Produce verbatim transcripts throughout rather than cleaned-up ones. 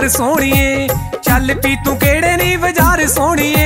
यार सोहणीए, चल पी तू केड़े नी बाजार सोहणीए।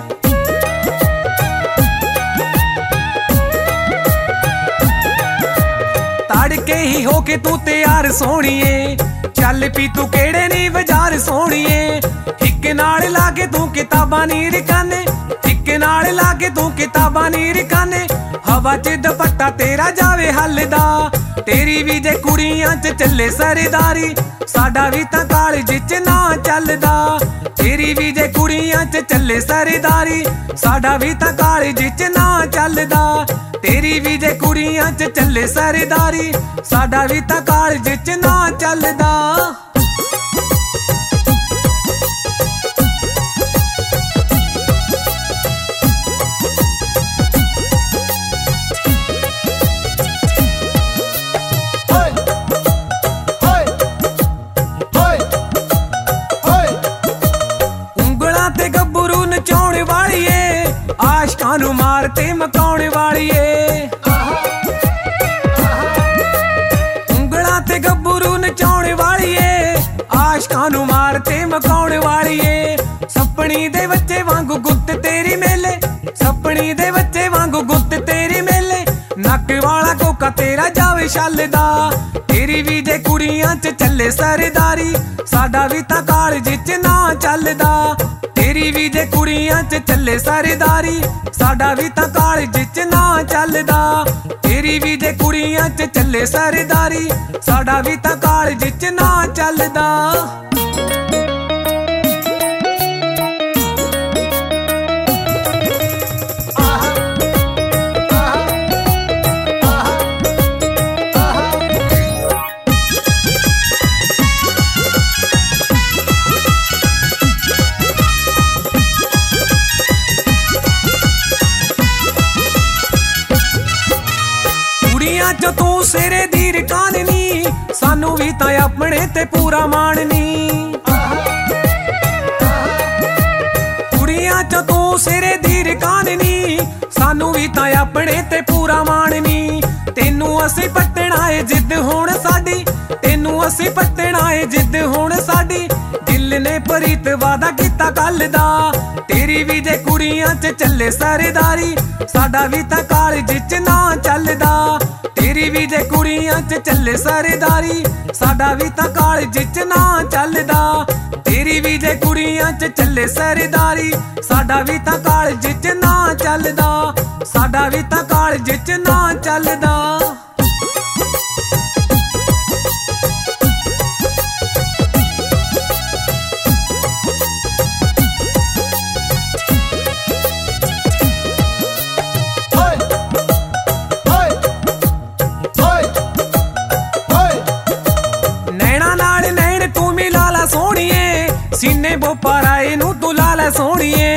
तड़के ही होके तू तैयार सोहणीए, चल पी तू केड़े नी बाजार सोहणीए। हिक नाल लागे तू किताबां नी रिकाने, हिक नाल लागे तू किताबां नी रिकाने। हवा च दुपट्टा तेरा जावे हलदा, तेरी भी जे कुड़ियां च चले सरदारी, साडा भी तां कालज च ना चलदा। तेरी भी जे कुड़ियां च चले सरदारी, साडा भी तां कालज च ना चलदा। तेरी भी जे कुड़ियां च चले सरदारी, साडा भी तां कालज च ना चलदा। नचाउण वालीए आशकां नूं मारते मकाउण वालीए, उंगलां ते गब्बरू नचाउण वालीए आशकां नूं मारते मकाउण वालीए। सपनी दे बच्चे वांगू गुत्त तेरी मेले, सपनी दे बच्चे वांगू गुत्त तेरी मेले। नक वाला कोका तेरा जावे छलदा, तेरी भी जे कुड़ियां च चले सरदारी, साडा भी तां कालज च ना चलदा। तेरी भी जे कुड़ियां च चले सरदारी, साडा भी तां कालज च ना चलदा। तेरी भी जे कुड़ियां च चले सरदारी, साडा भी तां कालज च ना चलदा। जो तू सिरे दी रकाननी, सानू भी तां अपने ते पूरा माननी। कुड़ियां जो तू सिरे दी रकाननी, सानू भी तां अपने ते पूरा माननी। तेनू असी पट्टना है जिद हुण साडी, तेनू असी पट्टना है जिद हुण साडी। दिल ने प्रीत वादा कीता कल दा, तेरी भी जे कुड़ियां च चले सरदारी, साडा भी तां कालज च ना चलदा। तेरी भी जे कुड़ियां च चले सरदारी, साडा भी तां कालज च ना चलदा। तेरी भी जे कुड़ियां च चले सरदारी, साडा भी तां कालज च ना चलदा, साडा भी तां कालज च ना चलदा। सोहणीए सीने बोपाराए नू तू लाला सोहणीए,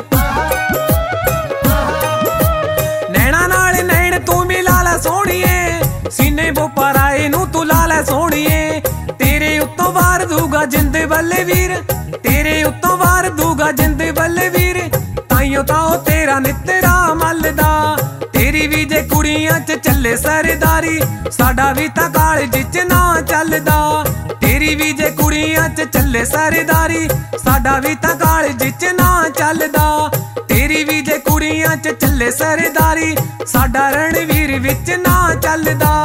नैना नाल नैन तू मिलाला सोहणीए। सीने बोपाराए नू तू लाला सोहणीए। तेरे उत्तों वार दूगा जिंद बल्ले वीर, तेरे उत्तों वार दूगा जिंद बल्ले वीर। ताइयों तां ओ तेरा नित्तरा मलदा, तेरी भी जे कुड़ियां च चले सरदारी, साडा भी तां कालज च ना चलदा। तेरी भी जे कुड़ियां च चले सरदारी, साडा भी तां कालज च ना चलदा। तेरी भी जे कुड़ियां च चले सरदारी, साडा रणवीर विच ना चलदा।